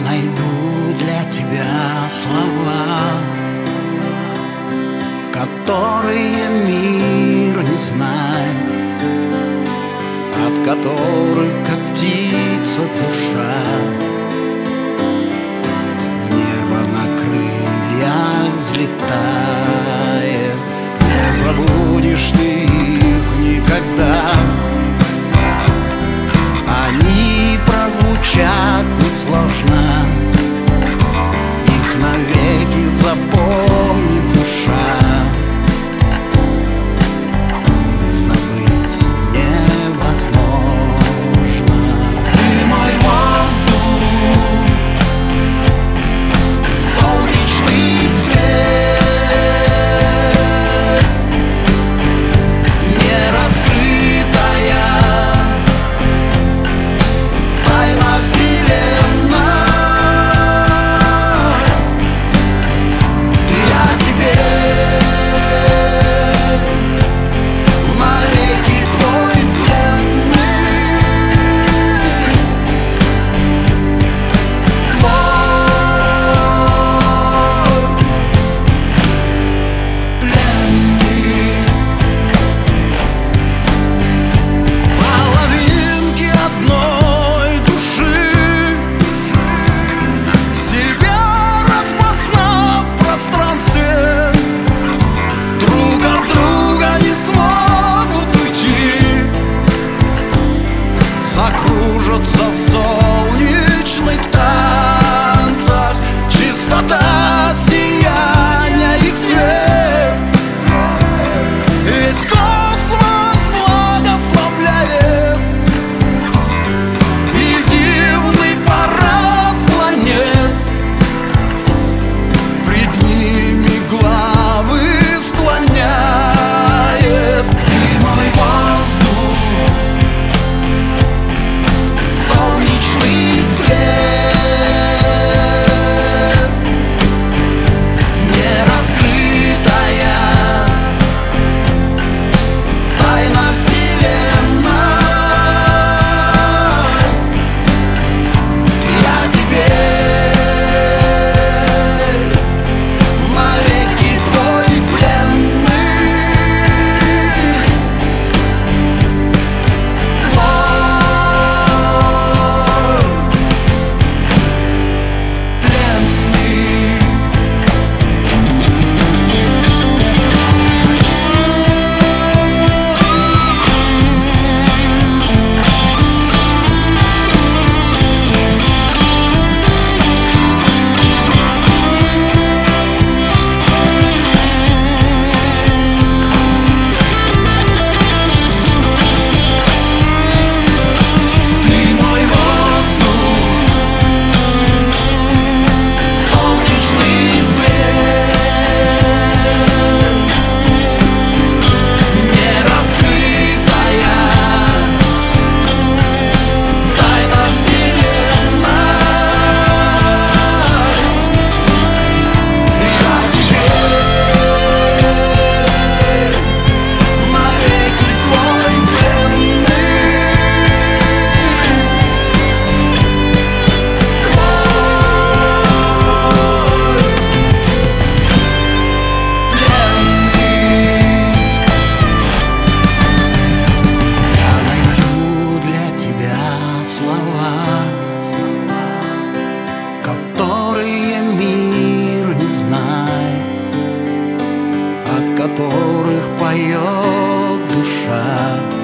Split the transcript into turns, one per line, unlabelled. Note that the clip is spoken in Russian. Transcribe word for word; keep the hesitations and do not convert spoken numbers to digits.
найду для тебя слова, которые мир не знает, от которых, как птица, душа в небо на крыльях взлетает. Не забудешь ты их никогда, они прозвучат несложно, их навеки запомнит душа. Их забыть невозможно. Ты мой воздух, солнечный свет, закружатся в солнечных танцах, чистота сияния их свет, весь космос благословляет, и дивный парад планет пред ними главы склоняет. Ты мой воздух, солнечный свет, нераскрытая тайна вселенной. Я теперь навеки твой пленный, которые мир не знает, от которых поет душа.